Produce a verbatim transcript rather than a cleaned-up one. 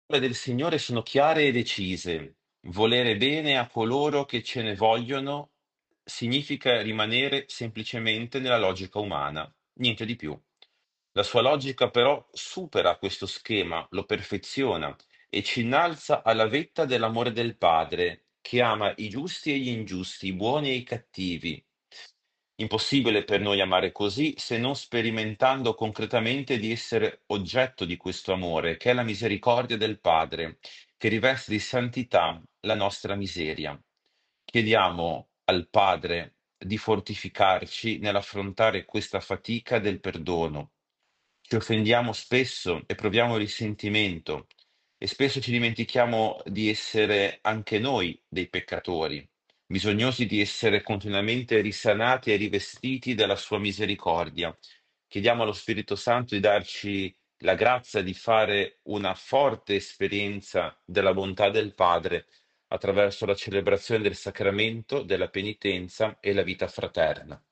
Le del Signore sono chiare e decise. Volere bene a coloro che ce ne vogliono significa rimanere semplicemente nella logica umana, niente di più. La sua logica però supera questo schema, lo perfeziona e ci innalza alla vetta dell'amore del Padre, che ama i giusti e gli ingiusti, i buoni e i cattivi. Impossibile per noi amare così se non sperimentando concretamente di essere oggetto di questo amore, che è la misericordia del Padre, che riveste di santità la nostra miseria. Chiediamo al Padre di fortificarci nell'affrontare questa fatica del perdono. Ci offendiamo spesso e proviamo risentimento e spesso ci dimentichiamo di essere anche noi dei peccatori, bisognosi di essere continuamente risanati e rivestiti della sua misericordia. Chiediamo allo Spirito Santo di darci la grazia di fare una forte esperienza della bontà del Padre attraverso la celebrazione del sacramento, della penitenza e la vita fraterna.